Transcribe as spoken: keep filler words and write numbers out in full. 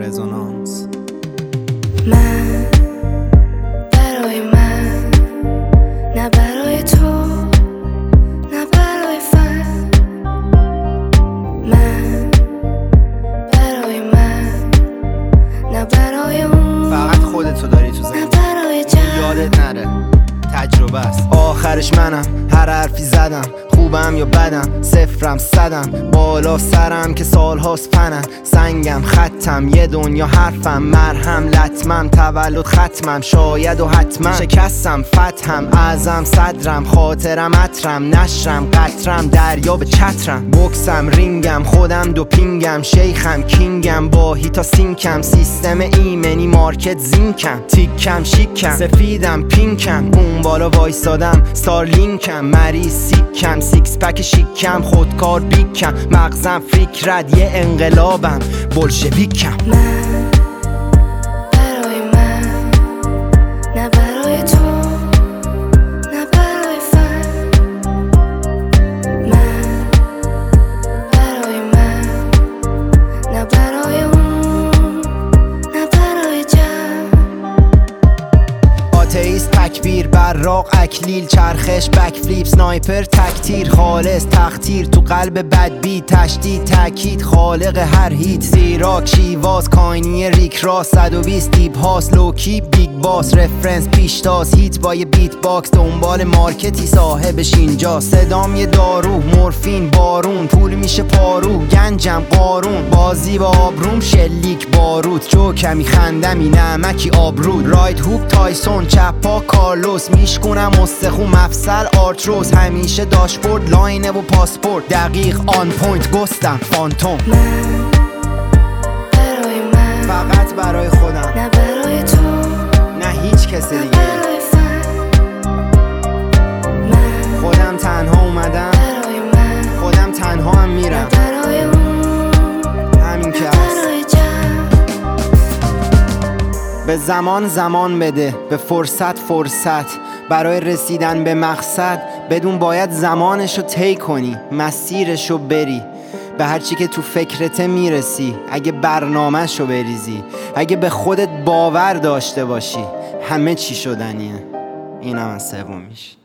رزونانس. من برای من، نه برای تو، نه برای فن. من برای من، نه برای اون، فقط خودتو داری تو نه زندگی، برای جمع. یادت نره تجربه است. آخرش منم، هر حرفی زدم، خوبم یا بدم، صفرم صدم، بالا سرم که سالهاست پنم، سنگم خطم، یه دنیا حرفم، مرهم لطمم، تولد ختمم، شاید و حتما شکستم، فتحم، اعظم صدرم، خاطرم عطرم، نشرم قطرم، دریا به چترم، بکسم رینگم، خودم دوپینگم، شیخم کینگم، با هیتا سینکم، سیستم ایمنی مارکت زینکم، تیکم شیکم، سفیدم پینکم، اون بالا وایسادم، ستارلینکم، مریض سیکم، سیکس پک شیکم، خودکار بیکم، مغزم فکرت یه انقلابم، بولشویکم. من برای من، نه برای تو، نه برای فن. من برای من، نه برای اون، نه برای جمع. آتئیست تکبیر براق اکلیل چرخش بک فلیپ سنایپر تکتیر خالص تختیر تو قلب بدبی تشدید تاکید خالق هر هیت زیراک شیواز کاینی ریک راست صد و بیست دیپ هاست لوکی بیگ باس رفرنس پیشتاز هیت با یه بیت باکس دنبال مارکتی صاحبش اینجا صدام یه دارو مورفین بارون پول میشه پارو گنجم قارون بازی با آبروم شلیک بارود جوکمی خندمی نمکی آبرود رایت هوک تایسون چپا کارلوس میشکونم استخو مفصل آرتروس همیشه داشبورد لاینه و پاسپورت دقیق آن پوینت گستم فانتوم. من برای من، فقط برای خودم، نه برای تو، نه هیچ کس نه دیگه. برای فن. من خودم تنها اومدم، برای من، خودم تنها هم نه میرم، برای اون، همین که نه هست. برای جمع. به زمان زمان بده، به فرصت فرصت، برای رسیدن به مقصد بدون باید زمانشو طی کنی، مسیرشو بری، به هرچی که تو فکرته میرسی، اگه برنامهشو بریزی، اگه به خودت باور داشته باشی، همه چی شدنیه. اینم از سومیش.